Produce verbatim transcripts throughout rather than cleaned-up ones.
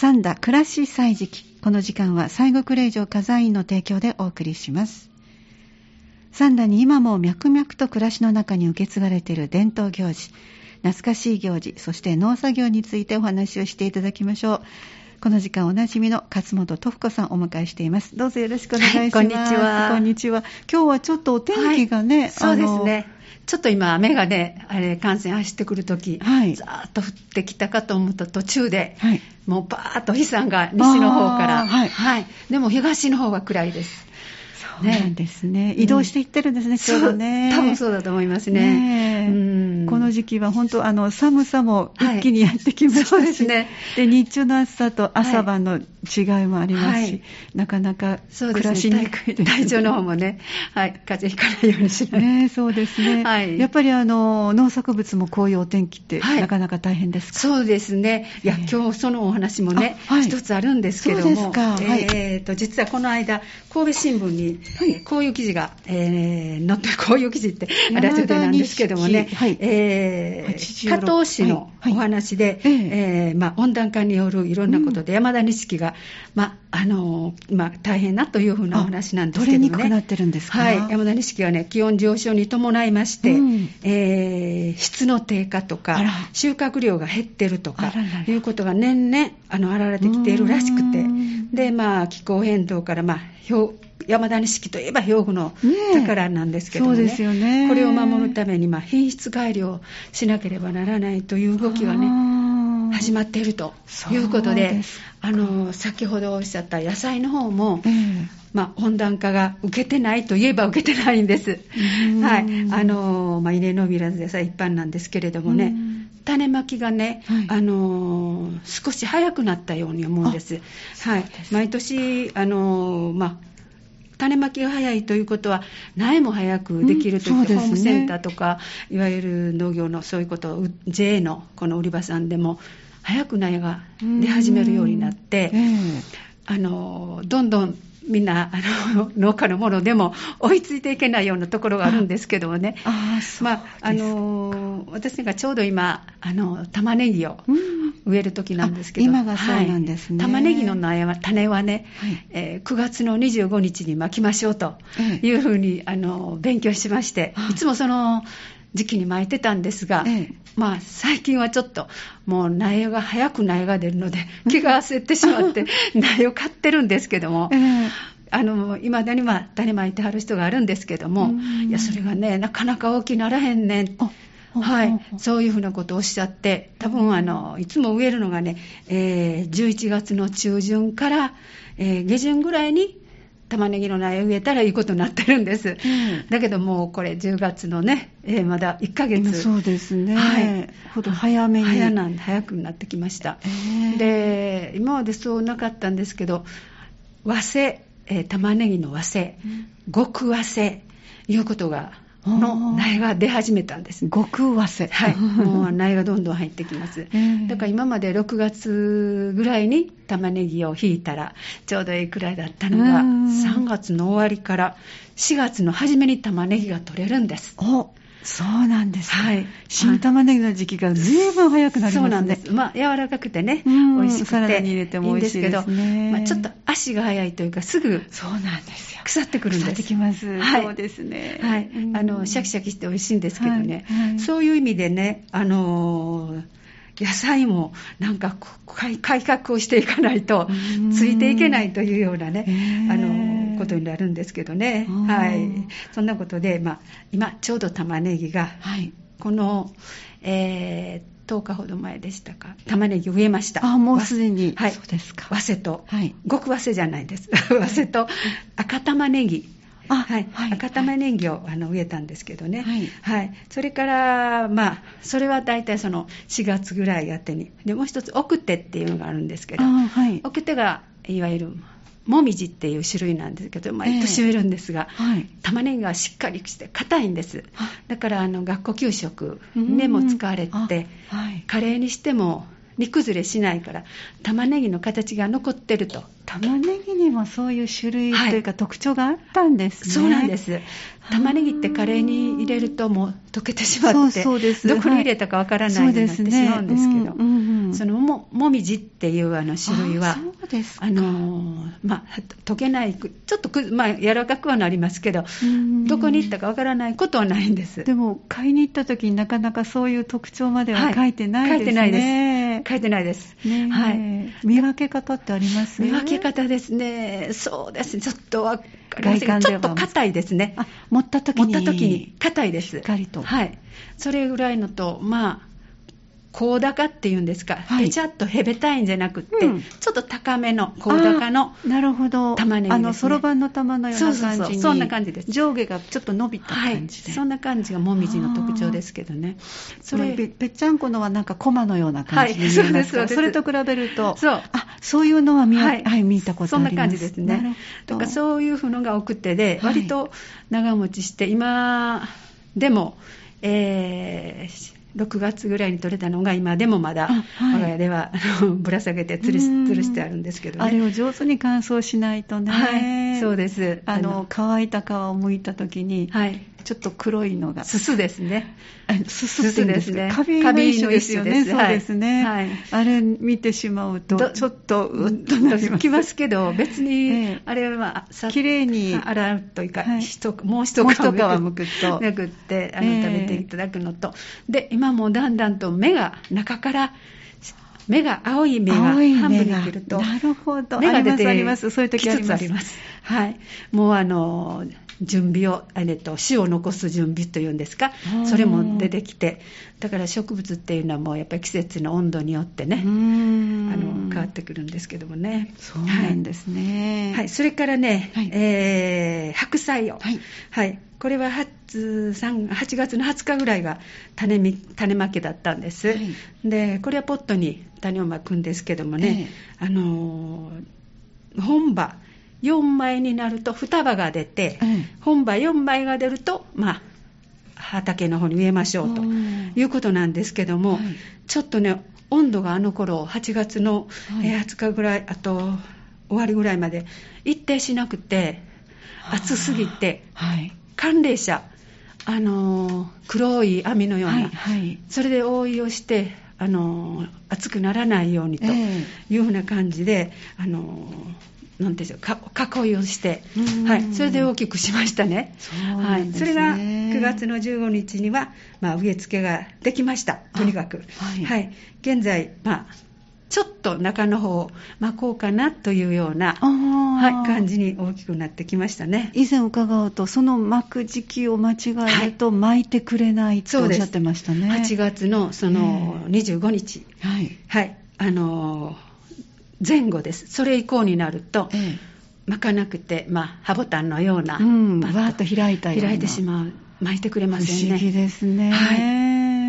三田暮らし歳時記。この時間は西国霊場火山院の提供でお送りします。三田に今も脈々と暮らしの中に受け継がれている伝統行事、懐かしい行事、そして農作業についてお話をしていただきましょう。この時間おなじみの勝本トフ子さんをお迎えしています。どうぞよろしくお願いします。はい、 こんにちは。 こんにちは。今日はちょっとお天気がね、はい、 そうですね。ちょっと今雨がね、あれ幹線走ってくるとき、はい、ざーっと降ってきたかと思った途中で、はい、もうバーッと飛散が西の方から、はいはい、でも東の方は暗いです。 そうなんですね。移動していってるんですね、うん、ちょうどね。 多分そうだと思いますね。 ね、うん、この時期は本当あの寒さも一気にやってきましたし、はい、そうですね。で日中の暑さと朝晩の違いもありますし、はい、なかなか暮らしにくいですね。 体調の方もね、はい、風邪ひかないようにしない。 ね、そうですね。はい、やっぱりあの農作物もこういうお天気って、はい、なかなか大変ですか？ そうですね。いや、今日そのお話もね、はい、一つあるんですけども、 そうですか。はい、 えーと実はこの間神戸新聞に、はい、こういう記事が、えー、載ってこういう記事ってラジオでなんですけどもね、はい、えー、加藤氏のお話で、はいはい、えーまあ、温暖化によるいろんなことで、うん、山田錦が、まああのまあ、大変なというふうなお話なんですけどね。 取れにくくなってるんですか？ はい、山田錦はね、気温上昇に伴いまして、うん、えー、質の低下とか収穫量が減ってるとかいうことが年々あの現れてきているらしくて、で、まあ、気候変動から、まあ、山田錦といえば兵庫の宝なんですけども ね, ね, そうですよね。これを守るために、まあ、品質改良しなければならないという動きがね始まっているということで、あの先ほどおっしゃった野菜の方も、えーまあ、温暖化が受けてないといえば受けてないんです。はい、あの、まあ、稲のびらずでさ一般なんですけれどもね、種まきがね、はい、あの少し早くなったように思うんです。はい、毎年あの、まあ、種まきが早いということは苗も早くできるという、うん、ホームセンターとかいわゆる農業のそういうことを ジェー のこの売り場さんでも早く苗が出始めるようになって、えー、あのどんどんみんなあの農家のものでも追いついていけないようなところがあるんですけどもね。ああ、まあ、あの私がちょうど今あの玉ねぎを植える時なんですけど、 今がそうなんですね。 はい、玉ねぎの苗は種はね、はい、えー、くがつのにじゅうごにちにまきましょうというふうに、ええ、あの勉強しまして、いつもその時期に巻いてたんですが、ええ、まあ、最近はちょっともう苗が早く苗が出るので気が焦ってしまって苗を買ってるんですけども、ええ、あの未だにまあ種まいてはる人があるんですけども、いやそれがねなかなか大きならへんねん、はい、そういうふうなことをおっしゃって、多分あのいつも植えるのがね、えー、じゅういちがつの中旬から、えー、下旬ぐらいに玉ねぎの苗を植えたらいいことになってるんです、うん、だけどもうこれじゅうがつのね、えー、まだいっかげつ、 そうですね、はい、ほど早めに早, なん早くなってきました、えー、で今までそうなかったんですけど、早生、えー、玉ねぎの早生、極早生いうことがの苗が出始めたんです。 極早生、 はい、もう苗がどんどん入ってきます、えー、だから今までろくがつぐらいに玉ねぎをひいたらちょうどいいくらいだったのが、さんがつの終わりからしがつの初めに玉ねぎが取れるんです。 お、そうなんです、はい、新玉ねぎの時期がずいぶん早くなりますね。 そうなんです。まあ、柔らかくてね、美味しくてサラダに入れても美味しいですね。 いいんですけど、まあ、ちょっと足が早いというかすぐそうなんですよ、 腐ってくるんです。 腐ってきます、はい、そうですね、 はい、あのシャキシャキして美味しいんですけどね、はいはい、そういう意味でね、あのー野菜もなんか改革をしていかないとついていけないというようなね、あのことになるんですけどね、はい、そんなことで、まあ、今ちょうど玉ねぎが、はい、この、えー、とおかほど前でしたか、玉ねぎ植えました。 あ、もうすでに、 はい、 そうですか。 早生と、はい、極早生じゃないです早生と赤玉ねぎ、あ、はいはい、赤玉ねぎを、はい、あの植えたんですけどね、はいはい、それから、まあ、それはだいたいそのしがつぐらいやってに、でもう一つ奥手っていうのがあるんですけど、はい、奥手がいわゆるもみじっていう種類なんですけど、毎年植えるんですが、えーはい、玉ねぎがしっかりして硬いんです。だからあの学校給食でも使われて、はい、カレーにしても煮崩れしないから玉ねぎの形が残ってると。 玉ねぎにもそういう種類というか、はい、特徴があったんですね。 そうなんです。玉ねぎってカレーに入れるともう溶けてしまって、そうそうです、どこに入れたかわからないようになってしまうんですけど、 その も, もみじっていうあの種類はそうですか。 あの、まあ、溶けないちょっとく、まあ、柔らかくはなりますけど、どこに行ったかわからないことはないんです。 でも買いに行った時になかなかそういう特徴までは書いてないですね。 はい、書いてないです書いてないです、 ね、 はい、 見分け方ってあります？ 見分け方ですね、そうですね、ちょっとわかりませんが、ちょっと硬いですね。 あ、持った時に持った時に硬いです。 しっかりと、 はい、それぐらいのと、まあ高高っていうんですか、 はい、 ぺちゃっとへべたいんじゃなくって、うん、ちょっと高めの高高のなるほど、 玉ねぎですね。 あのそろばんの玉のような感じに、そうそうそう、 そんな感じです。 上下がちょっと伸びた感じで、 はい、そんな感じがもみじの特徴ですけどね。 それぺ, ぺっちゃんこのはなんかコマのような感じに見えますが、はい、そうですそうです。それと比べると、 そう、 あ、そういうのは見、 はいはい、見たことあります。 そんな感じですね。だからそういうのが多くてで、はい、割と長持ちして、今でも、えーろくがつぐらいに取れたのが今でもまだ、はい、我が家ではぶら下げて吊るし、吊るしてあるんですけどね。 あれを上手に乾燥しないとね、 はい、そうです。 あの乾いた皮を剥いた時に、はい、ちょっと黒いのがすすですね。 すすってですね。 カビの一種ですよね。 そうですね、はい、あれ見てしまうとちょっとうっとなります。 きますけど、別にあれはきれいに洗うというか、はい、もう一皮むくとめくってあの、えー、食べていただくのと、で今もだんだんと芽が中から目が青い目が半分に切ると、 なるほど、 目が出てあります、そういう時あります。 あります。はい、もうあの準備を、えっと、種を残す準備というんですか、それも出てきて、だから植物っていうのはもうやっぱり季節の温度によってね、あの変わってくるんですけどもね。 そうなんですね。 はい、それからね、はい、えー、白菜を、はいはい、これは 8, はちがつのはつかぐらいが 種, 種まきだったんです、はい、でこれはポットに種をまくんですけどもね、えー、あのー、本葉よんまいになると双葉が出て、うん、本葉よんまいが出ると、まあ、畑の方に植えましょうということなんですけども、はい、ちょっとね温度があの頃はちがつのはつかぐらい、あと終わりぐらいまで一定しなくて暑すぎて、はい、寒冷車、あのー、黒い網のような、はいはい、それで覆いをして、あのー、暑くならないようにというふうな感じで、えー、あのーなんていうんですか、囲いをして、はい、それで大きくしましたね。 そうなんですね。 はい、それがくがつのじゅうごにちには、まあ、植え付けができました。とにかく、はいはい、現在、まあ、ちょっと中の方を巻こうかなというような、はい、感じに大きくなってきましたね。 以前伺うと、その巻く時期を間違えると巻いてくれないとおっしゃってましたね。 はちがつのそのにじゅうごにち、はい、はい、あのー前後です。それ以降になると、ええ、巻かなくて、まあ、ハボタンのような、 うん、わーっと開いたような開いてしまう、巻いてくれませんね。 不思議ですね、 はい、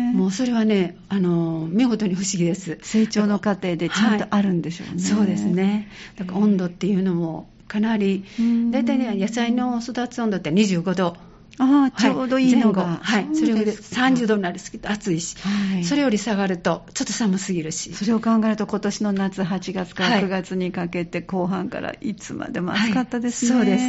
もうそれはね、あの見事に不思議です。 成長の過程でちゃんとあるんでしょうね。 はい、そうですね。だから温度っていうのもかなり、だいたいね、野菜の育つ温度ってにじゅうごど、 ああ、ちょうどいいのが、 はい、それよりさんじゅうどになると暑いし、はい、それより下がるとちょっと寒すぎるし、 それを考えると今年の夏はちがつからくがつにかけて後半からいつまでも暑かったですね。 はい、そうです、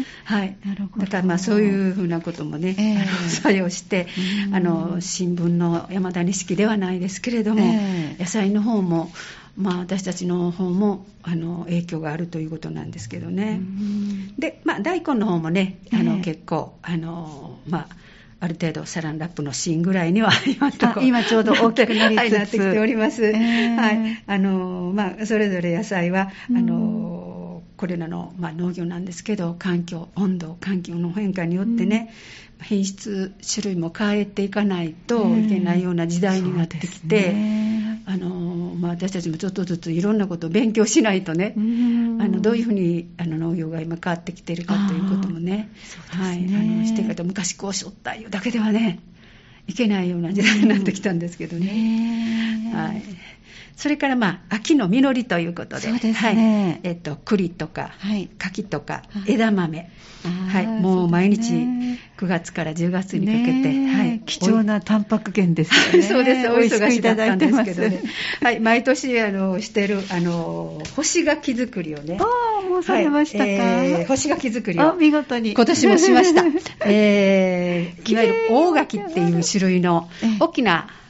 はい、なるほど。だからまあそういうふうなこともね、えー、作用してあの新聞の山田錦ではないですけれども、えー、野菜の方もまあ、私たちの方もあの影響があるということなんですけどね。で、まあ、大根の方もね、あの、えー、結構あの、まあ、ある程度サランラップの芯ぐらいには 今, と今ちょうど大きくなりつつ、はい、 なってきております、えーはい、あのまあ、それぞれ野菜はあのこれらの、まあ、農業なんですけど、環境温度環境の変化によってね、うん、品質種類も変えていかないといけないような時代になってきて、えーあのまあ、私たちもちょっとずついろんなことを勉強しないとね、うん、あのどういうふうにあの農業が今変わってきているかということもね、はい、あのしていかと昔こうしょったいうだけではねいけないような時代になってきたんですけどね、はい、それから、まあ、秋の実りということで、 そうですね、 はい、えっと、栗とか、はい、柿とか枝豆、 はい、 もう毎日くがつからじゅうがつにかけて、はい、 貴重なタンパク源ですよね。 そうです、お忙しかったんですけどね、はい、毎年あのしてるあの干し柿作りをね、 ああ、もうされましたか、はい、 えー、干し柿作りを見事に今年もしました、えー、いわゆる大柿っていう種類の大きな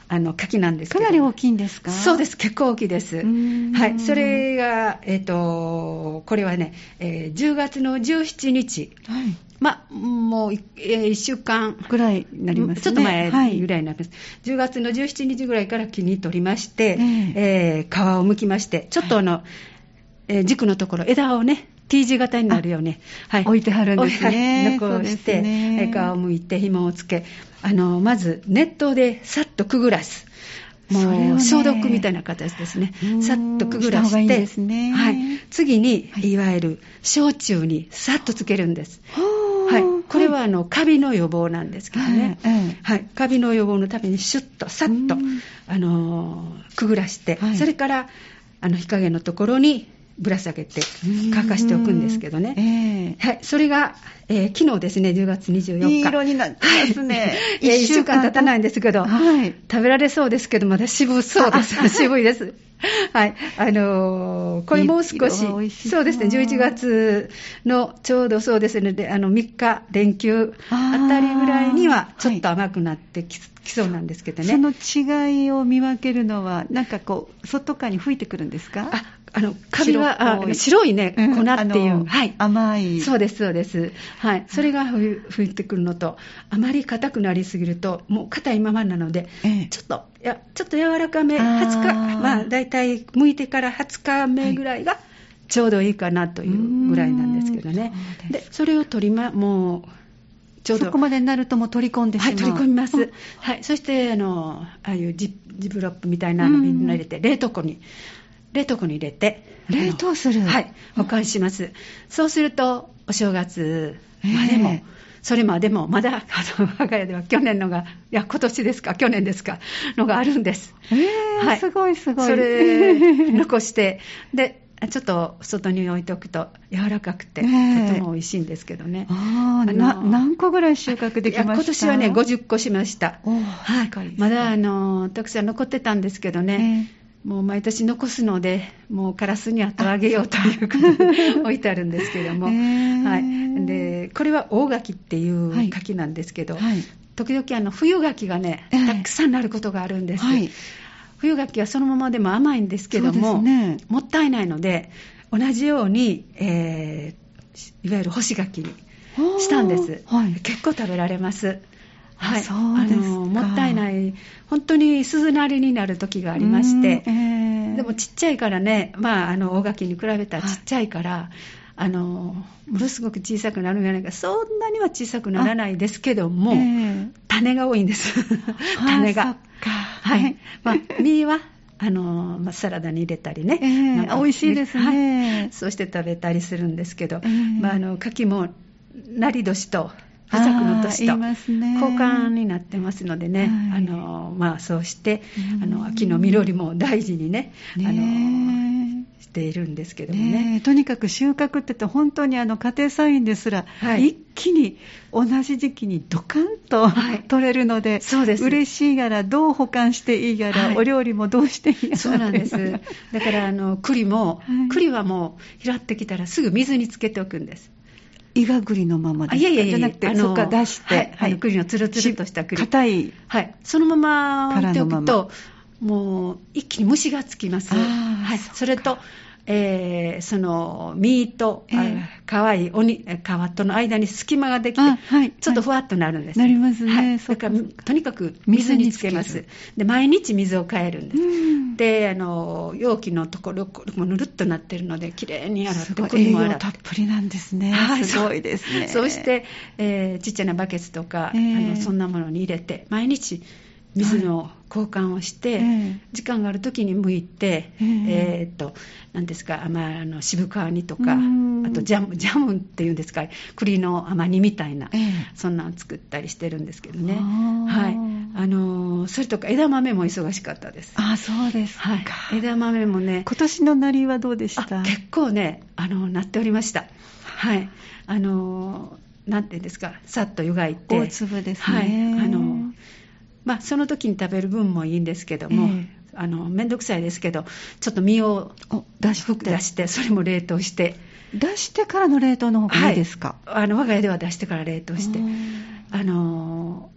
あの柿なんですけど。 かなり大きいんですか？ そうです、結構大きいです。はい、それが、えー、とこれはね、えー、じゅうがつのじゅうしちにち、はい、まあ、もう、えー、いっしゅうかんぐらいになりますね。 ちょっと前ぐらいになります、はい、じゅうがつのじゅうしちにちぐらいから木に取りまして、えーえー、皮を剥きまして、ちょっとあの、はい、えー、軸のところ枝をね T 字型になるように、はい、 置いてはるんですね。 残して、ね、皮を剥いて紐をつけ、あのまず熱湯でさっとくぐらす、もう、ね、消毒みたいな形ですね。さっとくぐらして、 いいですね、 はい、次に、はい、いわゆる焼酎にさっとつけるんです。はい、これはあのカビの予防なんですけどね、はいはい、カビの予防のためにシュッとさっと、あのー、くぐらして、はい、それからあの日陰のところにぶら下げて乾かしておくんですけどね、えーはい、それが、えー、昨日ですね、じゅうがつにじゅうよっか、 いい色になってますね。 いっしゅうかん経たないんですけど、はい、食べられそうですけどまだ渋そうです。渋いです。はい、あのー、これもう少し、しそうですね、じゅういちがつのちょうどそうですね、であのみっか連休あたりぐらいにはちょっと甘くなってき、はい、きそうなんですけどね。 その違いを見分けるのはなんかこう外側に吹いてくるんですか？ ああのカビは白い、白いね、粉っていう、はい、 甘い、 そうですそうです、はい、それが吹いてくるのと、あまり硬くなりすぎるともう硬いままなので、ええ、ちょっといやちょっと柔らかめ、はつか、まあだいたい剥いてからはつかめぐらいがちょうどいいかなというぐらいなんですけどね。そでそれを取りまもうちょうどそこまでになるともう取り込んでしまう。 はい、取り込みます。はい、そしてあのああいうジジブロップみたいなのみんな入れて冷凍庫に冷凍庫に入れて冷凍する、 はい、保管します。そうするとお正月までも、えー、それまでもまだあの我が家では去年のがいや今年ですか去年ですかのがあるんです。 えーはい、すごいすごい。 それ残してでちょっと外に置いておくと柔らかくて、えー、とても美味しいんですけどね。 ああな何個ぐらい収穫できました？ 今年はねごじゅっこしました。 はい、 まだあのたくさん残ってたんですけどね、えーもう毎年残すのでもうカラスに後あげようということで置いてあるんですけども、えーはい、でこれは大柿っていう柿なんですけど、はいはい、時々あの冬柿がねたくさんなることがあるんです、はい、冬柿はそのままでも甘いんですけども、ね、もったいないので同じように、えー、いわゆる干し柿にしたんです、はい、結構食べられます。はい、そうですか。あのもったいない、本当に鈴なりになる時がありまして、えー、でもちっちゃいからね、まあ、あの大柿に比べたらちっちゃいから、はい、あのものすごく小さくなるんじゃないか、そんなには小さくならないですけども、えー、種が多いんです種が、はい、まあ、実はあの、まあ、サラダに入れたりね、えー、なんか美味しいですね、 はい、そうして食べたりするんですけど、えーまあ、あの柿もなり年と不作の年と交換になってますのでね、はい、あのまあ、そうしてあの秋の実りも大事に ね, ねあのしているんですけども ね, ねとにかく収穫って言って本当にあの家庭菜園ですら、はい、一気に同じ時期にドカンと、はい、取れるの で, そうです嬉しいがらどう保管していいやら、はい、お料理もどうしていいやらそうなんですだからあの栗も、はい、栗はもう拾ってきたらすぐ水につけておくんです。 イガ栗のままですか？ いやいやいやじゃなくてあのそっか出して、 はいはい、あの栗のつるつるとした栗硬い、 はい、そのまま置いておくともう一気に虫がつきます。はい、そ, それと、えー、その実と、えー、皮いおに皮との間に隙間ができて、はい、ちょっとふわっとなるんです、 はい、なりますね、はい、 だからとにかく水につけます。で毎日水を変えるんです、うん、であの容器のところもぬるっとなってるのできれいに洗って栗も洗って栄養たっぷりなんですね、はい、すごいですね。 そ, そして、えー、ちっちゃなバケツとか、えー、あのそんなものに入れて毎日水の交換をして、はい、えー、時間があるときに剥いて、えーえー、っと何ですか、まあ、あの渋皮煮とか、あとジャム、ジャムっていうんですか、栗の甘煮みたいな、えー、そんなのを作ったりしてるんですけどね、はい、あのそれとか枝豆も忙しかったです。 あ、そうですか、 はい、枝豆もね、 今年のなりはどうでした？ 結構ね、あのなっておりました。はい、あのなんていうんですか、さっと湯がいて大粒ですね、 はい、あのまあ、その時に食べる分もいいんですけども、えー、あのめんどくさいですけどちょっと身を出して、出してそれも冷凍して出してからの冷凍の方がいいですか？ はい、あの我が家では出してから冷凍して、あの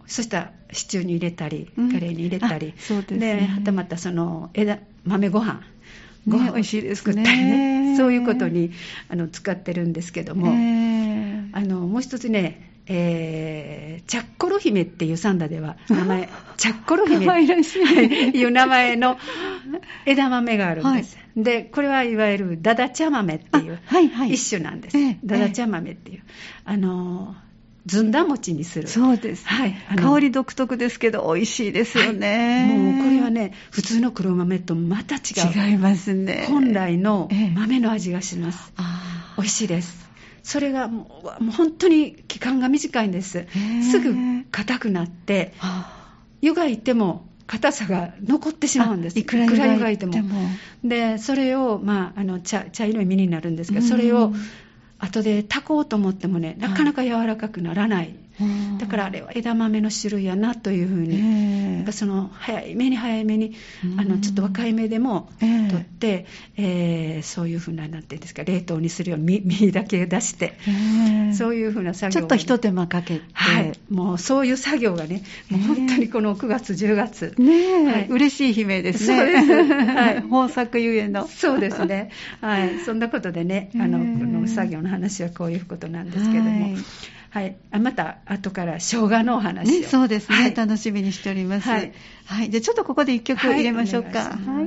そしたらシチューに入れたり、うん、カレーに入れたり、 そうですね、 ではたまたその枝豆ご飯ご飯を作ったりね、 ね、そういうことにあの使ってるんですけども、あのもう一つね、えー、チャッコロ姫っていうサンダでは名前チャッコロ姫という名前の枝豆があるんです、はい、でこれはいわゆるダダ茶豆っていう一種なんです、はいはい、ダダ茶豆っていう、あのずんだ餅にする。 そうです、はい、香り独特ですけど美味しいですよね、 はい、もうこれはね普通の黒豆とまた違う、 違いますね、 本来の豆の味がします、ええ、美味しいです。それがもう、もう本当に期間が短いんです。すぐ硬くなって湯がいても硬さが残ってしまうんです。 いくら湯がいても。 でそれを、まあ、あの 茶, 茶色い実になるんですけど、それを後で炊こうと思ってもねなかなか柔らかくならない、はい、だからあれは枝豆の種類やなというふうに、なんかその早めに早めにあのちょっと若い芽でも取って、えー、そういうふうななんていうんですか、冷凍にするように実だけ出して、そういうふうな作業、 ちょっと一手間かけて、 はい、もうそういう作業がねもう本当にこのくがつじゅうがつね、はい、嬉しい悲鳴ですね。 そうです、はい、 豊作ゆえの。 そうですね、はい、そんなことでね、あのこの作業の話はこういうことなんですけども、はい、あまた後から生姜のお話を、 ね、そうですね、はい、楽しみにしております、はいはい、じゃあちょっとここでいっきょく入れましょうか、はい、はい、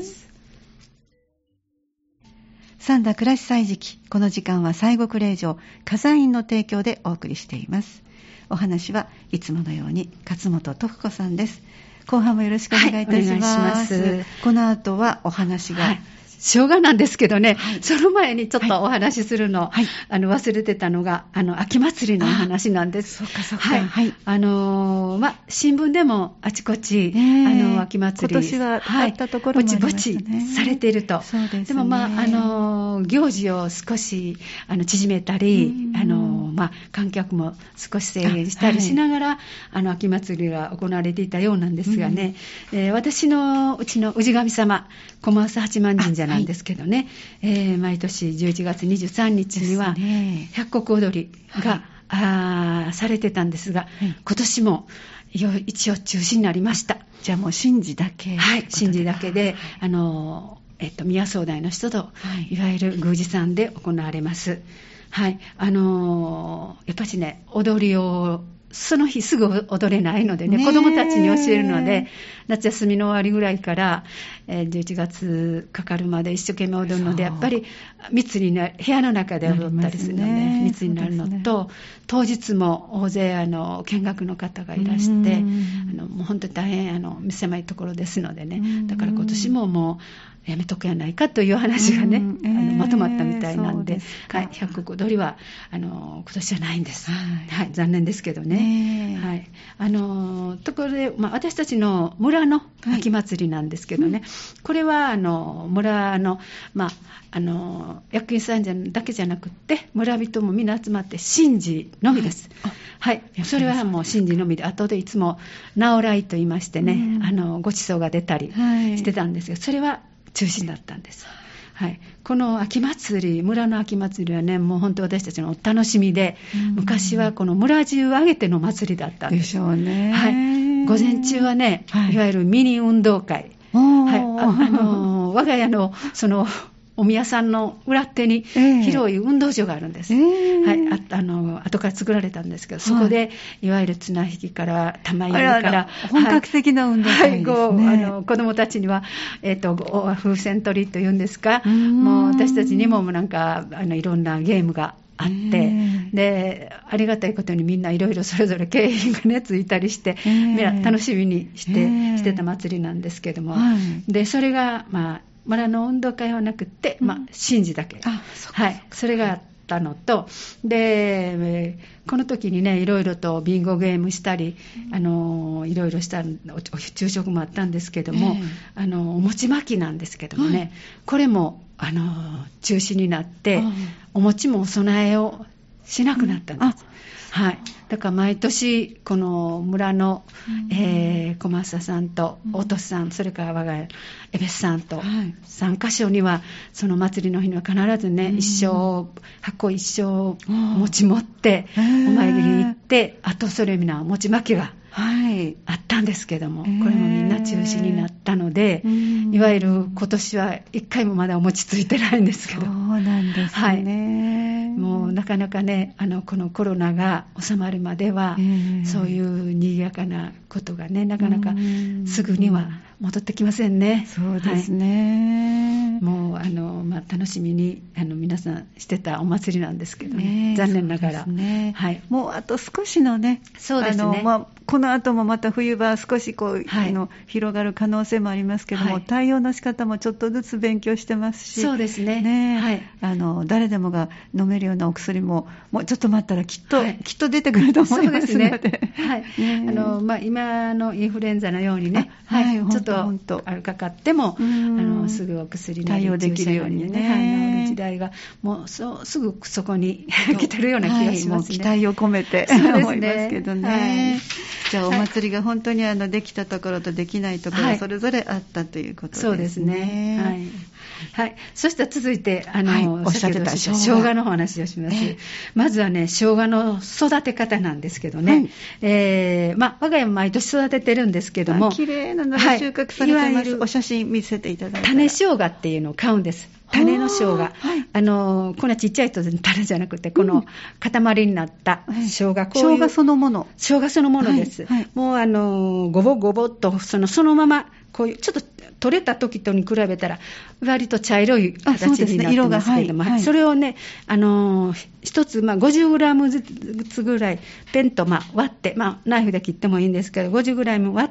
三田倉石歳時記、この時間は西国霊場火山院の提供でお送りしています。お話はいつものように勝本徳子さんです。後半もよろしくお願いいたします、はい、お願いします。この後はお話が、はい、 生姜なんですけどね、はい、その前にちょっとお話しするの、はい、あの忘れてたのがあの秋祭りのお話なんです。 そうかそうか、 はいはい、あのーま、新聞でもあちこち、えー、あの秋祭り今年はあったところもありましたね、 ぼちぼちされていると。 そうですね、 でも、まああのー、行事を少しあの縮めたり、あのーまあ、観客も少し制限したりしながら あ,、はい、あの秋祭りが行われていたようなんですがね、えー、私のうちの氏神様駒臼八幡神社なんですけどね、はい、えー、毎年じゅういちがつにじゅうさんにちには百石踊りが、はい、あされてたんですが、はい、今年も一応中止になりました。 じゃあもう神事だけ、 はい、神事だけで、あの、えっと、宮総大の人と、はい、いわゆる宮司さんで行われます。はい、あのやっぱりね踊りをその日すぐ踊れないのでね、子供たちに教えるので夏休みの終わりぐらいから、えー、じゅういちがつかかるまで一生懸命踊るので、やっぱり密にな部屋の中で踊ったりするので、ね、密になるのと、ね、当日も大勢あの見学の方がいらして、あのもう本当に大変あの狭いところですのでね、だから今年ももうやめとくやないかという話がね、うん、えー、あのまとまったみたいなんで、はい、百石踊りはあの今年はないんです、はいはい、残念ですけどね、えーはい、あのところで、まあ、私たちの村の秋祭りなんですけどね、はい、これはあの村の、まあ、あの役員さんだけじゃなくって村人もみんな集まって神事のみです、はい、はい、それはもう神事のみで、後でいつも直来と言いましてね、うん、あのごちそうが出たりしてたんですが、それは中止になったんです、はい、この秋祭り、村の秋祭りはねもう本当私たちのお楽しみで、うん、昔はこの村中挙げての祭りだったんです。 でしょうね、 はい、午前中はね、はい、いわゆるミニ運動会、はい、あ、あの我が家のそのお宮さんの裏手に広い運動場があるんです、えーはい、あ, あの後から作られたんですけど、そこで、はい、いわゆる綱引きから玉入れから本格的な運動会ですね、はい、 あの子どもたちには、えー、と風船取りというんですか、もう私たちにもなんかあのいろんなゲームがあって、えー、でありがたいことにみんないろいろそれぞれ景品がねついたりして、えー、みんな楽しみにして、えー、してた祭りなんですけども、はい、でそれがまあ村の運動会はなくって、まあ、神事だけ、 あ、そっか、 はい、それがあったのと、でこの時にねいろいろとビンゴゲームしたり、うん、あのいろいろした昼食もあったんですけども、えー、あのお餅巻きなんですけどもね、はい、これもあの中止になって、お餅もお供えをしなくなったんです、うん、はい、だから毎年この村の、うん、えー、小松さんと大俊さん、うん、それから我が家エベスさんとさんカ所にはその祭りの日には必ずね、うん、一生箱一生持ち持ってお参りに行って、あとそれみんな餅巻きがはい、あったんですけども、これもみんな中止になったので、えー、いわゆる今年はいっかいもまだお餅ついてないんですけど。 そうなんですね、 はい、もうなかなかね、あのこのコロナが収まるまでは、えー、そういう賑やかなことがね、なかなかすぐには戻ってきませんね。 そうですね、 はい、もうあの、まあ、楽しみにあの皆さんしてたお祭りなんですけどね、ね、残念ながら、 ね、はい、もうあと少しのね、 そうですね、 あの、まあ、この後もまた冬場少しこう、はい、あの広がる可能性もありますけども、はい、対応の仕方もちょっとずつ勉強してますし、 そうですね、 ね、 はい、 あの誰でもが飲めるようなお薬ももうちょっと待ったらきっと、はい、きっと出てくると思いますので、 はい、あのまあ、今のインフルエンザのようにね、はい、ちょっとあるかかってもあのすぐお薬なり対応できるようにね、 はい、治る時代がもうそうすぐそこに来てるような気がしますね、はい、もう期待を込めて思いますけどね、はい、じゃあお祭りが本当にあのできたところとできないところそれぞれあったということですね、 そうですね、はいはい、そしたら続いてあの、 はい、おっしゃってた生姜のお話をします、えー、まずはね生姜の育て方なんですけどね、はい、えーまあ、我が家も毎年育ててるんですけども、 きれいなのが収穫されてます、はい、いわゆるお写真見せていただいたら種生姜っていうのを買うんです。種の生姜、はい、あのこんなちっちゃいと種じゃなくてこの塊になった生姜、うん、こういう生姜そのもの生姜そのものです、はいはい、もうあのごぼごぼっとそのそのままこういうちょっと取れた時とに比べたら割と茶色い形になってますけれども、ね、はいはい、それをねあの一つ、まあ、ごじゅうグラムずつぐらいペンと、まあ、割って、まあ、ナイフで切ってもいいんですけどごじゅうグラム割って、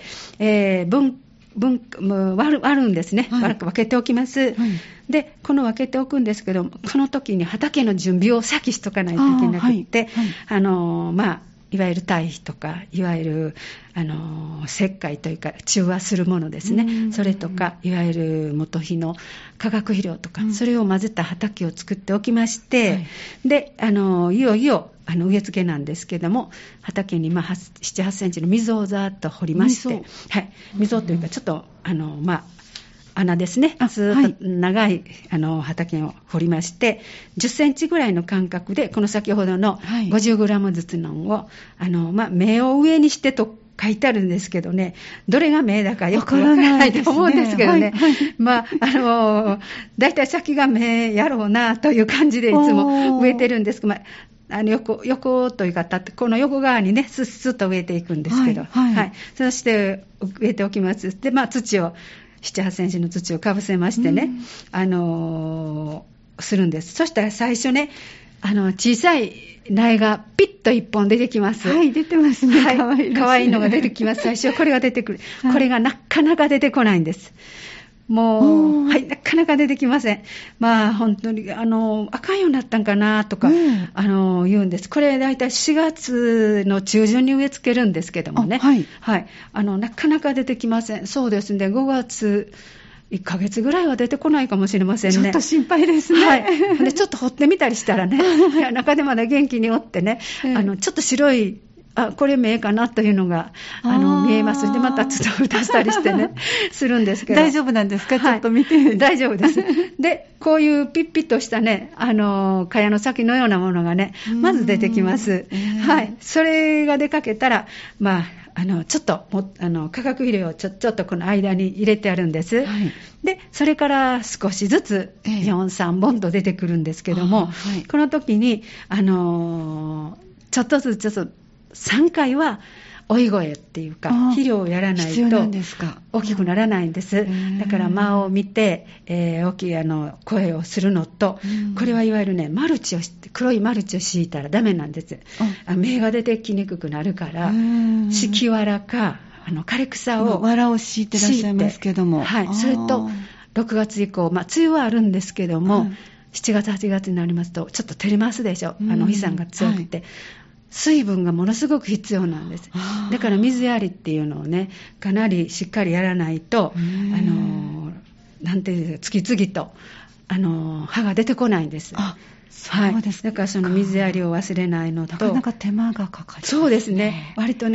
えー、分分割る、割るんですね、はい、分けておきます、はい、でこの分けておくんですけどこの時に畑の準備を先しとかないといけなくって、はいはい、あのまあいわゆる堆肥とかいわゆるあの石灰というか中和するものですね、それとかいわゆる元肥の化学肥料とか、うん、それを混ぜた畑を作っておきまして、はい、であのいよいよあの植え付けなんですけども畑にまあなな、はちセンチの溝をざーっと掘りまして、はい、溝というかちょっとあのまあ穴ですね、ずっと長い、はい、あの畑を掘りましてじゅっセンチぐらいの間隔でこの先ほどのごじゅうグラムずつのをあの、まあ、芽を上にしてと書いてあるんですけどね、どれが芽だかよくわからないと思うんですけどね、はいはい、まああのだいたい先が芽やろうなという感じでいつも植えてるんですけど、まああの 横, 横というかこの横側にねスッスッと植えていくんですけど、はいはいはい、そして植えておきます。で、まあ、土をなな、はちセンチの土をかぶせましてね、うん、あのー、するんです。そしたら最初ねあの小さい苗がピッといっぽん出てきます。 はい、出てますね。 はい、かわいい、かわいいのが出てきます。最初これが出てくる、はい、これがなかなか出てこないんです。もう、はい、なかなか出てきません。まあ本当にあのあかんようになったんかなとか、うん、あの言うんです。これだいたいしがつの中旬に植え付けるんですけどもね、はい、はい、あのなかなか出てきません。そうですね、ごがついっかげつぐらいは出てこないかもしれませんね。 ちょっと心配ですね。 はい、でちょっと掘ってみたりしたらねいや中でまだ元気におってね、あのちょっと白いあこれ芽かなというのがあの見えます。でまたちょっと出したりしてねするんですけど大丈夫なんですか、はい、ちょっと見て。 大丈夫です。でこういうピッピッとしたねあの茅の先のようなものがねまず出てきます、はい、それが出かけたらまああのちょっともあの化学肥料をちょ、ちょっとこの間に入れてあるんです、はい、でそれから少しずつよん、さんぼんと出てくるんですけども、はい、この時にあのちょっとずつちょっとさんかいは追い越えっていうか肥料をやらないと大きくならないんです。だから間を見て、えー、大きいあの声をするのと、これはいわゆるねマルチをして黒いマルチを敷いたらダメなんです。芽が出てきにくくなるから敷きわらかあの枯れ草をわらを敷いてらっしゃいますけども、 はい、それとろくがつ以降、まあ、梅雨はあるんですけども、しちがつはちがつになりますとちょっと照れますでしょ、あの飛散が強くて、はい、水分がものすごく必要なんです。だから水やりっていうのをねかなりしっかりやらないとあのなんていうんですか次々とあの葉が出てこないんです。 あ、そうですか。 はい、だからその水やりを忘れないのとなかなか手間がかかりますね。 そうですね、割とね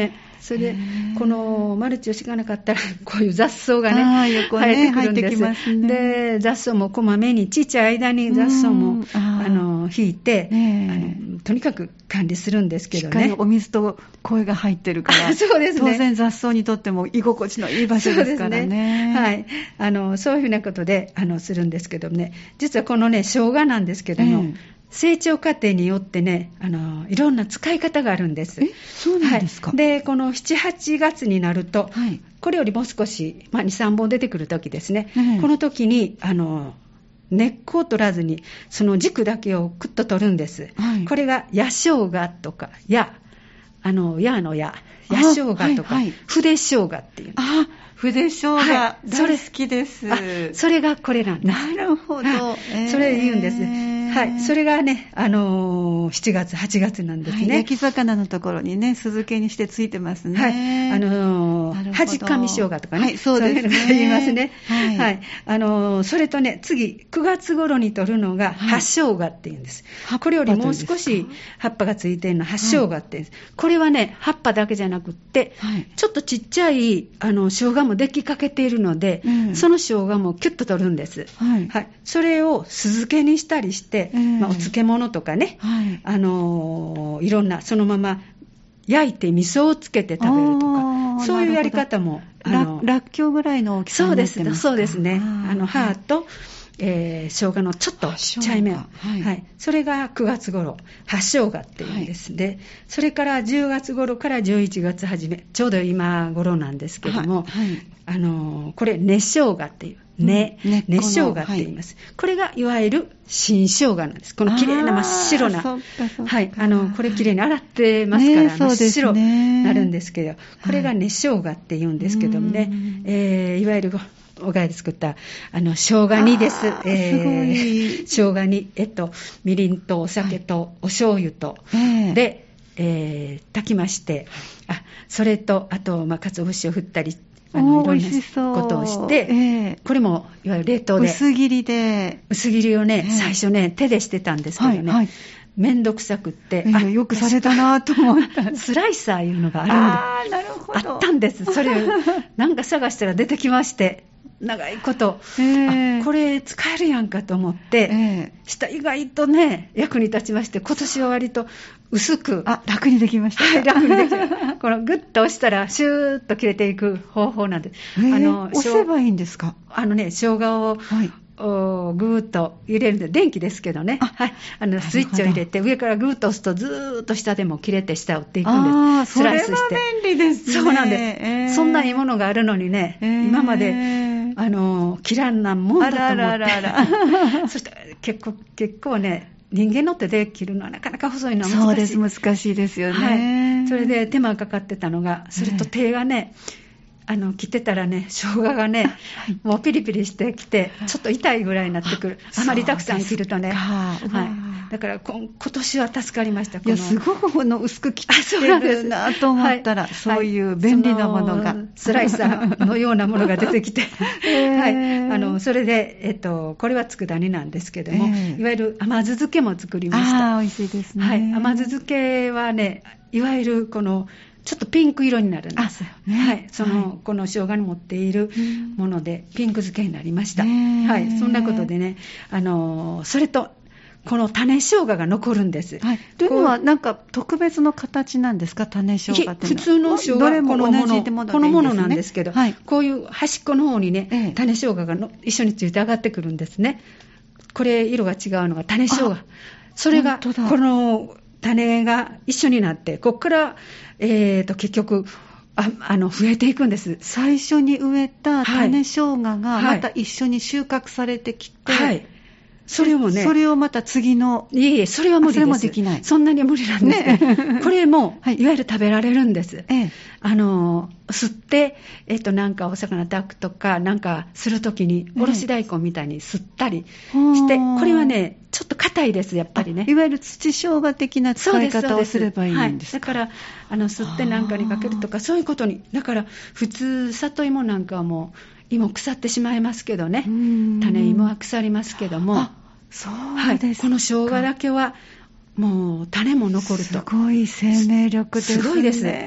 それでこのマルチを敷かなかったらこういう雑草がね横ね生えてくるんです。 入ってきますね。 で雑草もこまめにちっちゃい間に雑草もあの引いて、 ね、 あのとにかく管理するんですけどね。 しっかりお水と声が入ってるからそうですね、 当然雑草にとっても居心地のいい場所ですからね。 そうですね、はい、あのそういうふうなことであのするんですけどね、実はこのね生姜なんですけども、えー成長過程によってね、あのいろんな使い方があるんです。 え、そうなんですか。 はい、でこのしち、はちがつになると、 はい、 これよりもう少し、まあ、に、さんぼん出てくるときですね、 うん、 この時にあの根っこを取らずにその軸だけをクッと取るんです。はい、これがヤショウガとかヤあのヤのヤヤショウガとか、はいはい、筆ショウガっていう。 あ、筆ショウガ、大好きです。 あ、それがこれなんです。 なるほど、 えー、それで言うんです。はい、それがね、あのー、しちがつ、はちがつなんですね。はい、 焼き魚のところにね、酢漬けにしてついてますね。 はい、あのー、はじかみ生姜とかね、 はい、そうですね。 そういうのが言いますね。 はい、 はい、あのー、それとね、次、くがつ頃に取るのが、葉生姜っていうんです。はい、これよりもう少し葉っぱがついてるの、葉生姜っていうんです。はい、これはね、葉っぱだけじゃなくって、はい、ちょっとちっちゃいあの生姜もできかけているので、うん、その生姜もキュッと取るんです。はいはい、それを酢漬けにしたりして、えーまあ、お漬物とかね、はいあのー、いろんなそのまま焼いて味噌をつけて食べるとか、そういうやり方もあのらっきょうぐらいの大きさになってますか。 そうです、そうですね。あの葉と、えー、生姜のちょっとちっちゃいめ、はいはい、それがくがつ頃、葉生姜っていうんです、はい、でそれからじゅうがつ頃からじゅういちがつ初め、ちょうど今頃なんですけども、はいはい、あのこれ根生姜っていう根、うん、根生姜って言います、はい、これがいわゆる新生姜なんです。このきれいな真っ白な、はい、あのこれきれいに洗ってますから、ね、真っ白になるんですけど、これが根生姜って言うんですけどもね、はいえー、いわゆるおがやで作ったあの生姜煮です。えー、すごい生姜煮、えっとみりんとお酒とお醤油と、はい、で、えー、炊きまして、あそれとあとまあ鰹節を振ったり。あのいろんなことをして、えー、これもいわゆる冷凍で薄切りで薄切りをね、えー、最初ね手でしてたんですけどね、はいはい、めんどくさくって、 えー、あよくされたなと思ったスライサーいうのがあるんで、 あーなるほどあったんです。それなんか探したら出てきまして、長いこと、えー、あこれ使えるやんかと思って、えー、した意外とね役に立ちまして、今年は割と薄くあ楽にできました。 はい、楽にできたこのグッと押したらシューッと切れていく方法なんです。 えー、あの押せばいいんですか。 あのね生姜を、はいおぐーっと入れるんで、電気ですけどね、あ、はい、あのスイッチを入れて上からぐーっと押すとずーっと下でも切れて下を打っていくんです。 あスライスして。それは便利ですね。 そうなんです、えー、そんないいものがあるのにね、えー、今まであの切らんなもんだと思って、あららららそして結構結構ね人間の手で切るのはなかなか細いのは難しい。 そうです難しいですよね、 はい、それで手間かかってたのが、それと手がね、えーあの切ってたらね生姜がね、はい、もうピリピリしてきてちょっと痛いぐらいになってくる。 あ, あまりたくさん切るとね、はい、だから今年は助かりました。 いやすごくこの薄く切ってるなと思ったら、はい、そういう便利なものが、はい、 スライサーのようなものが出てきて、はい、あのそれで、えっと、これは佃煮なんですけども、えー、いわゆる甘酢漬けも作りました。 あ美味しいですね、 はい、甘酢漬けはねいわゆるこのちょっとピンク色になるんです、ねはい、その、はい、この生姜に持っているものでピンク漬けになりました、はい、そんなことでね、あのそれとこの種生姜が残るんです、 はい、というのはなんか特別の形なんですか。種生姜っていうのは普通の生姜どれも同じものでいいんですね。 このものなんですけど、はい、こういう端っこの方にね、ええ、種生姜がの一緒について上がってくるんですね。これ色が違うのが種生姜、それがこの種が一緒になって、ここから、えー、と結局 あ, あの増えていくんです。 最初に植えた種生姜がまた一緒に収穫されてきて、はいはい、 それもね、 それをまた次の、 いえいえ、それは無理です。 それもできない。 そんなに無理なんですけど、ね、これも、はい、いわゆる食べられるんです。ええ、あの吸って、えっと、なんかお魚炊くとかなんかするときにおろし大根みたいに吸ったりして、ええ、これはねちょっと硬いです。やっぱりね、 いわゆる土生姜的な使い方をすればいいんですか。 はい、だからあの吸ってなんかにかけるとかそういうことに。だから普通里芋なんかはもう芋腐ってしまいますけどね、種芋は腐りますけども、 あそうですか、 はい、この生姜だけはもう種も残ると。 すごい生命力ですね。 すごいです。はい。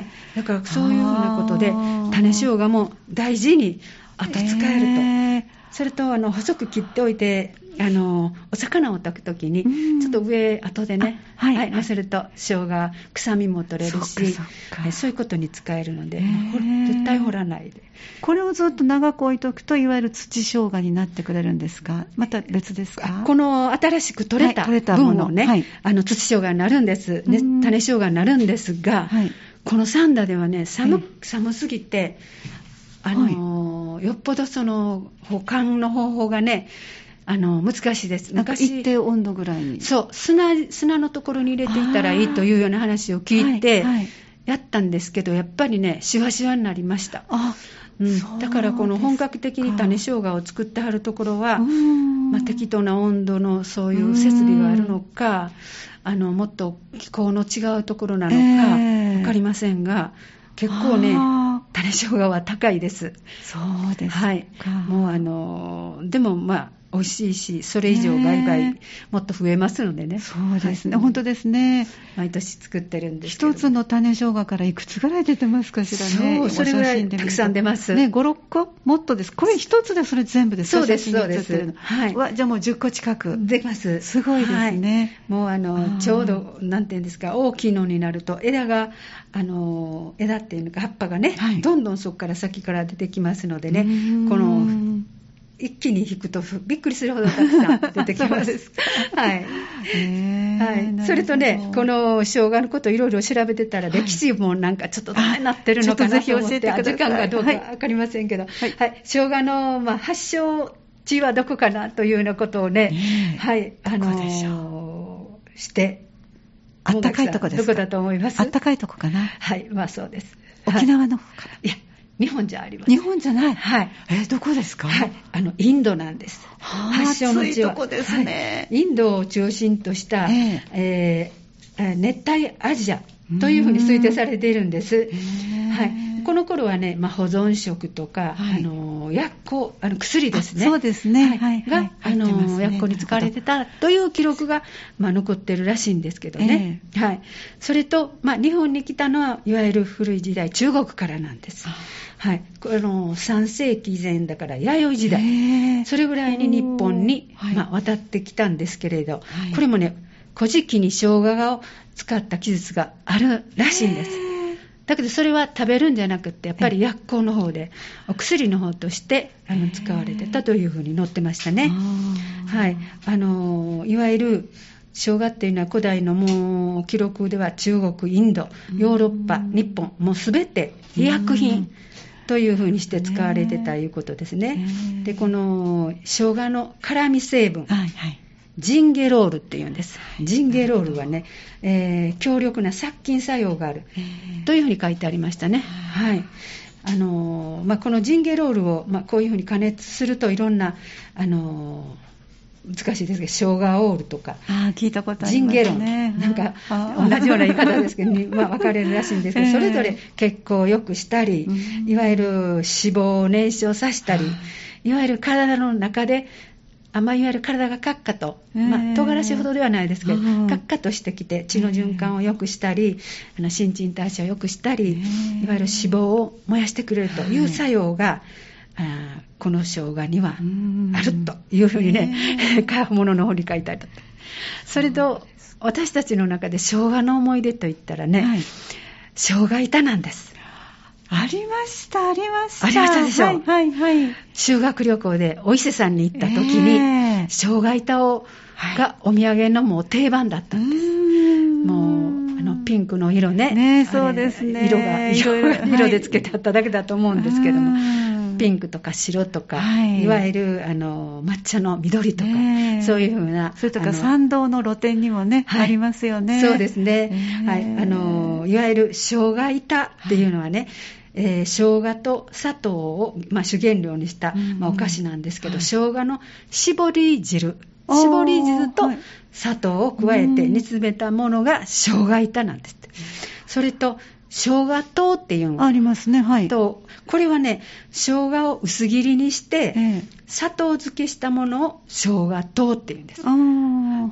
だからそういうふうなことで種生姜も大事にあと使えると。えー、それとあの細く切っておいて、あのお魚を炊くときに、うん、ちょっと上後でね、はいはい、乗せると生姜臭みも取れるし、そそうそういうことに使えるので、えー、絶対掘らないで。 これをずっと長く置いとくといわゆる土生姜になってくれるんですか？また別ですか？ この新しく取れた分をね、はい、あの土生姜になるんです、ね、種生姜になるんですが、はい、この三田ではね 寒,、えー、寒すぎてあの、はい、よっぽどその保管の方法がねあの難しいです。 なんか一定温度ぐらいに、 そう 砂, 砂のところに入れていたらいいというような話を聞いて、はいはい、やったんですけど、やっぱりねシワシワになりました。あ、うん、だからこの本格的に種生姜を作ってはるところは、まあ、適当な温度のそういう設備があるのか、あのもっと気候の違うところなのか、えー、分かりませんが、結構ね種生姜は高いです。 そうですか。 はい、もうあのでもまあ美味しいし、それ以上売買もっと増えますのでね。 そうですね、はい、本当ですね。 毎年作ってるんですけど、 一つの種生姜からいくつぐらい出てますかしらね。 そう、それぐらいたくさん出ます、 ね、ご、ろっこもっとです。これ一つでそれ全部ですか？ そうです、そうです。 はい、わじゃあもうじゅっこ近く出ます。 すごいですね、 はい、もうあのちょうどなんていうんですか、大きいのになると枝があの枝っていうのか葉っぱがね、はい、どんどんそこから先から出てきますのでね、この一気に引くとびっくりするほどたくさん出てきます。はい、えーはい、それとね、この生姜のこといろいろ調べてたら、歴史もなんかちょっとどうなってるのかなと思って、時間がどうか分かりませんけど、はいはい、生姜の、まあ、発祥地はどこかなというようなことをね、えー、はい、あのー、してあったかいとこですか？ どこだと思います？ あったかいとこかな。 はい、まあそうです。 沖縄の方かな。 いや、日本じゃありません。日本じゃない。 はい。 えー、どこですか？ はい。あのインドなんです。 発祥の地は。暑いとこですね。 はい、インドを中心とした、えーえー、熱帯アジアというふうに推定されているんです。はい。この頃はね、まあ、保存食とか、はい、あの薬効、あの薬ですね。 そうですね。 はい。が、はい、あの、ね、薬効に使われてたという記録が、まあ、残ってるらしいんですけどね。えー、はい。それと、まあ、日本に来たのは、いわゆる古い時代、中国からなんです。はい。このさん世紀以前だから、弥生時代。えー、それぐらいに日本に、まあ、渡ってきたんですけれど、はい、これもね、古事記に生姜を使った記述があるらしいんです。だけどそれは食べるんじゃなくて、やっぱり薬効の方でお薬の方としてあの使われてたというふうに載ってましたね。はい、あのいわゆる生姜っていうのは古代のもう記録では中国、インド、ヨーロッパ、日本、もうすべて医薬品というふうにして使われてたということですね。で、この生姜の辛み成分、はいはい、ジンゲロールっていうんです。ジンゲロールはね、えー、強力な殺菌作用があるというふうに書いてありましたね。はい。あのーまあ、このジンゲロールを、まあ、こういうふうに加熱するといろんな、あのー、難しいですけど、生姜オールとか、 あ、聞いたことありますね。 ジンゲロン、なんか同じような言い方ですけど、まあ、分かれるらしいんですけど、それぞれ血行を良くしたり、いわゆる脂肪を燃焼させたり、いわゆる体の中であまあ、いわゆる体がカッカと、まあ、唐辛子ほどではないですけど、カッカとしてきて血の循環を良くしたり、あの新陳代謝を良くしたり、いわゆる脂肪を燃やしてくれるという作用が、あこの生姜にはあるというふうにね、ものの方に書いてあった。それと私たちの中で生姜の思い出といったらね、はい、生姜板なんです。 ありました、ありました。 ありましたでしょ。 はいはいはい。 修学旅行でお伊勢さんに行った時に、えー、生姜板を、はい、がお土産のもう定番だったんです。もうあのピンクの色ね。 ね、そうですね。 色が色が色でつけてあっただけだと思うんですけども、はい、ピンクとか白とか、はい、いわゆるあの抹茶の緑とか、ね、そういう風な、 それとか参道の露店にもね、はい、ありますよね。 そうですね。はい、あのいわゆる生姜板っていうのはね。はい、えー、生姜と砂糖を、まあ、主原料にした、まあ、お菓子なんですけど、はい、生姜の絞り汁絞り汁と砂糖を加えて煮詰めたものが生姜板なんですって。それと生姜糖っていうのありますね。はい。 とこれはね、生姜を薄切りにして、えー、砂糖漬けしたものを生姜糖っていうんです。糖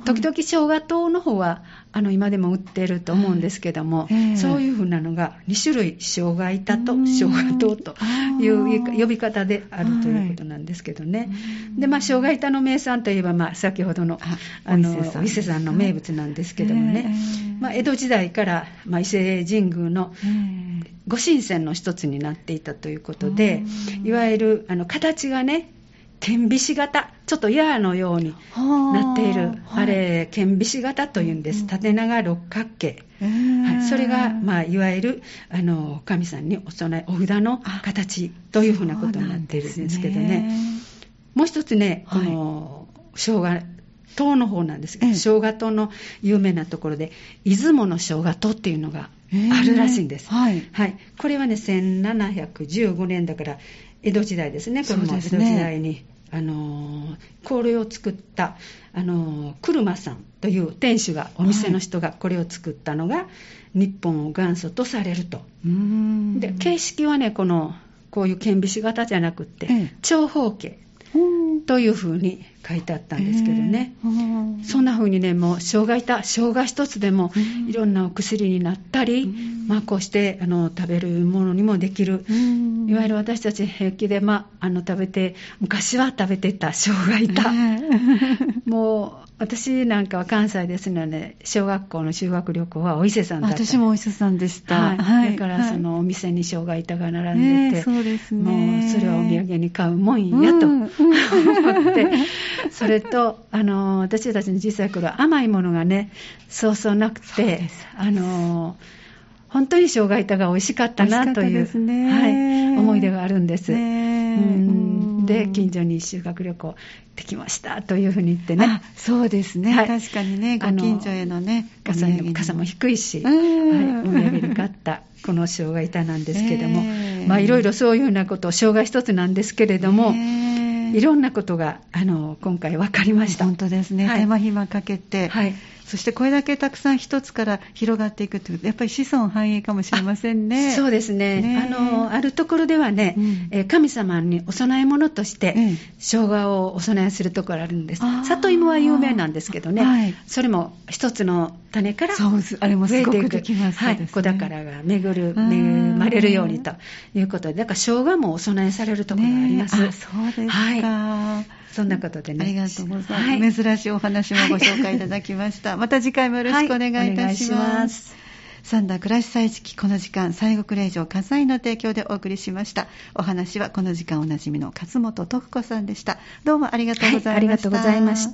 時々生姜糖の方はあの今でも売ってると思うんですけども、はいえー、そういうふうなのがに種類、生姜板と生姜糖という呼び方であるということなんですけどね、はい、でまあ生姜板の名産といえば、まあ、先ほどのあのお伊勢さんの名物なんですけどもね、はいえーまあ、江戸時代から、まあ、伊勢神宮の御神泉の一つになっていたということで、いわゆるあの形がね顕微子型、ちょっと矢のようになっている、あれ顕微子型というんです。縦長六角形、はい、それが、まあ、いわゆるあの神さんにお供えお札の形というふうなことになっているんですけどね。もう一つね、この生姜糖の方なんですけど、生姜糖の有名なところで出雲の生姜糖っていうのがあるらしいんです、はいはい、これはねせんななひゃくじゅうごねんだから江戸時代ですね。これも江戸時代に、あのこれを作った、あの車さんという店主が、お店の人がこれを作ったのが日本を元祖とされると。うーんで形式はね、このこういう顕微子型じゃなくって、ええ、長方形というふうに書いてあったんですけどね、えー、そんなふうにね、もう生姜板、生姜一つでもいろんなお薬になったり、うんまあ、こうしてあの食べるものにもできる、うん、いわゆる私たち平気で、まあ、あの食べて昔は食べていた生姜板、えー、もう私なんかは関西ですので、小学校の修学旅行はお伊勢さんだった。 私もお伊勢さんでした、 はいはい、だからそのお店に生姜板が並んでて、えー、そうですね、もうそれはお土産に買うもんやと、うん、思ってそれとあの私たちの小さい頃は甘いものがねそうそうなくて、あの本当に生姜板が美味しかったなという、ねはい、思い出があるんです、ね、うんで近所に修学旅行できましたというふうに言ってね。あそうですね、はい、確かにね、ご近所へのね傘も、傘も低いし、はい、お土産に買ったこの生姜板なんですけども、まあいろいろそういうふうなことを生姜一つなんですけれども、いろんなことがあの今回分かりました。 本当ですね、はい、手間暇かけて、はい、そしてこれだけたくさん一つから広がっていくという、やっぱり子孫繁栄かもしれませんね。 そうです ね, ね あ, のあるところではね、うんえー、神様にお供え物として、うん、生姜をお供えするところあるんです。里芋は有名なんですけどね、はい、それも一つの種から増えていく。 あれもすごくできます、 はい、子宝が巡る恵まれるようにということで、だから生姜もお供えされるところがあります、ね、 あそうですか、はい、 そんなことでね、 ありがとうございます、はい、珍しいお話もご紹介いただきました、はい、また次回もよろしくお願いいたします、はい、お願いします。サンダー暮らし歳時記、この時間西国霊場火災の提供でお送りしました。お話はこの時間おなじみの勝本徳子さんでした。どうもありがとうございました、はい、ありがとうございました。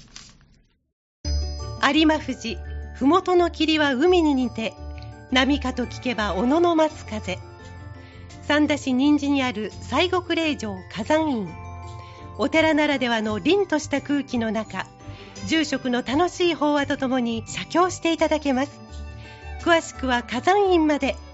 有馬富士ふもとの霧は海に似て、波かと聞けば小野の松風。三田市人参にある西国霊場火山院、お寺ならではの凛とした空気の中、住職の楽しい法話とともに写経していただけます。詳しくは火山院まで。